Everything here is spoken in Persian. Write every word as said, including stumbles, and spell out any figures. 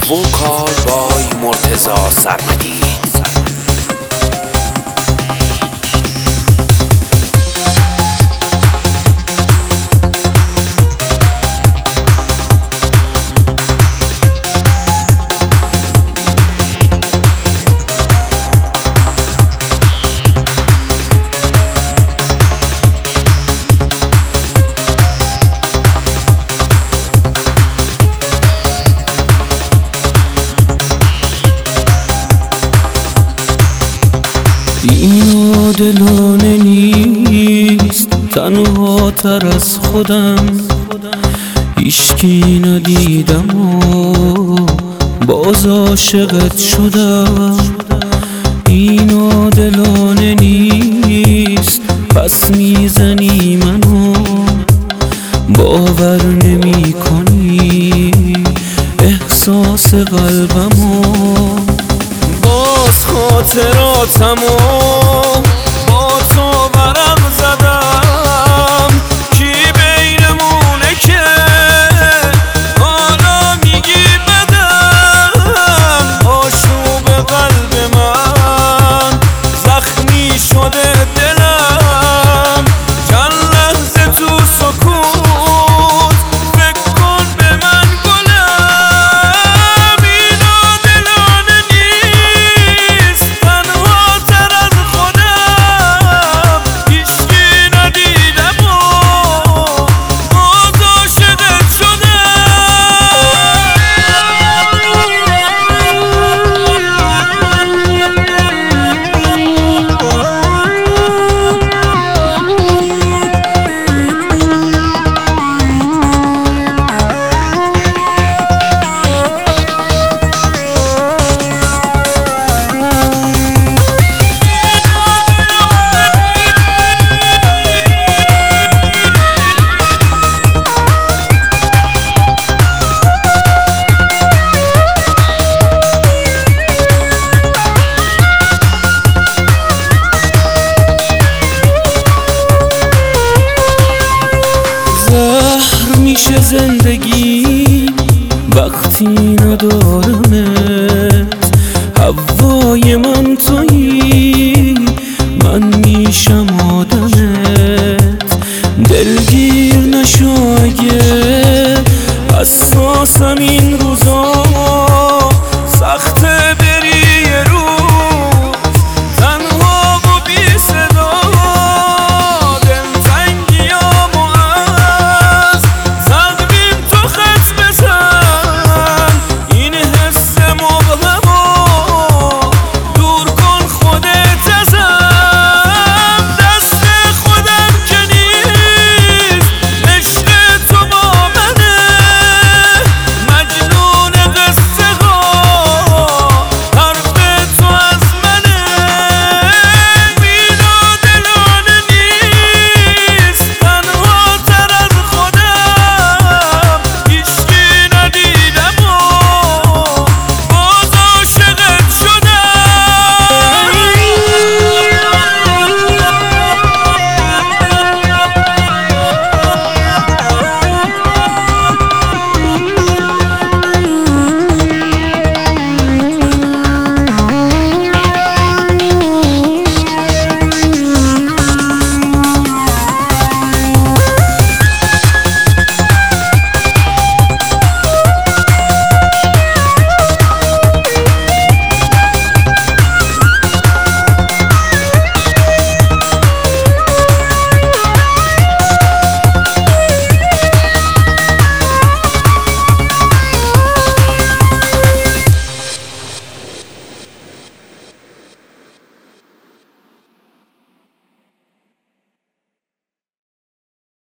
وکال بای مرتضی سرمدی. این دلانه نیست تنها تر از خودم، هیچکی ندیدم و باز عاشقت شدم. این دلانه نیست پس میزنی منو، باور نمی کنی احساس قلبمو. باز خاطراتمو با تو ورق زدم، کی بینمونه که حالا میگی بدم. آشوب قلب من زخمی شده دلم، چند لحظه تو سکوت فکر کن به من گلم. اینا دلانه نیست تنها تر از خودم، هیچکی ندیدم و باز عاشقت زهر میشه زندگی وقتی ندارمت، هوای من تویی من میشم آدمت. دلگیر نشو اگه حساسم این روزا،